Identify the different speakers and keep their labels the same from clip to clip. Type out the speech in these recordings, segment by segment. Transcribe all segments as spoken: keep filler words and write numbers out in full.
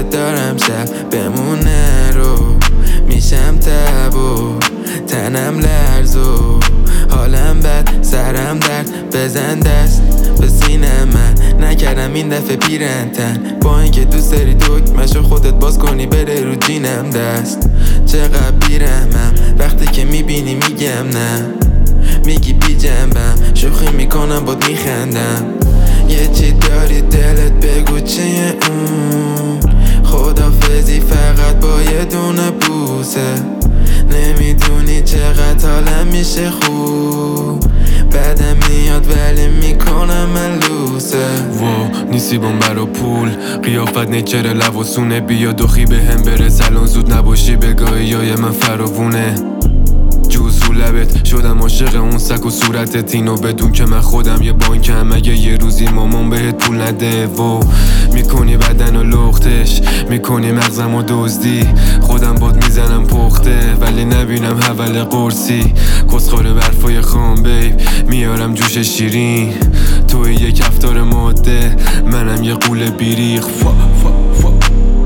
Speaker 1: دارم شب بمونه رو میشم تب و تنم لرز و حالم بد سرم درد بزن دست به سینه من نکردم این دفعه پیرنتن با اینکه دوست داری دکمشو خودت باز کنی بره رو جینم دست چقدر بیرحمم وقتی که میبینی میگم نه میگی بی جنبم شوخی میکنم باد میخندم یه چی داری دلت بگو چیه اون خدافزی فقط با یه دونه بوسه نمیدونی چقدر حالم میشه خوب بعدم میاد ولی میکنم من لوسه
Speaker 2: و نیستی بمبر و پول قیافت نیچر لب و سونه بیا دوخی به هم برس الان زود نباشی بگاهی یای من فراوونه جوزو لبت شدم عاشق اون سک و صورتت اینو بدون که من خودم یه بانکم اگه یه روزی مامان بهت پول نده و میکنی بدن و لختش میکنی مغزم و دزدی خودم باد میزنم پخته ولی نبینم حول قرصی کسخور برفای خام بیب میارم جوش شیرین توی یه کفتار ماده منم یه قول بیریخ فا فا فا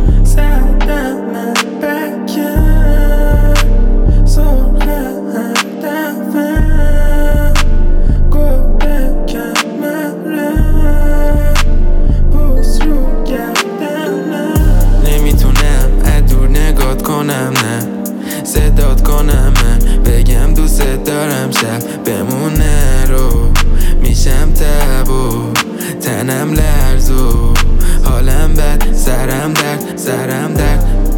Speaker 1: کنم نه صدات کنم من بگم دوست دارم شب بمونه رو میشم تب و تنم لرز و حالم بد سرم درد سرم درد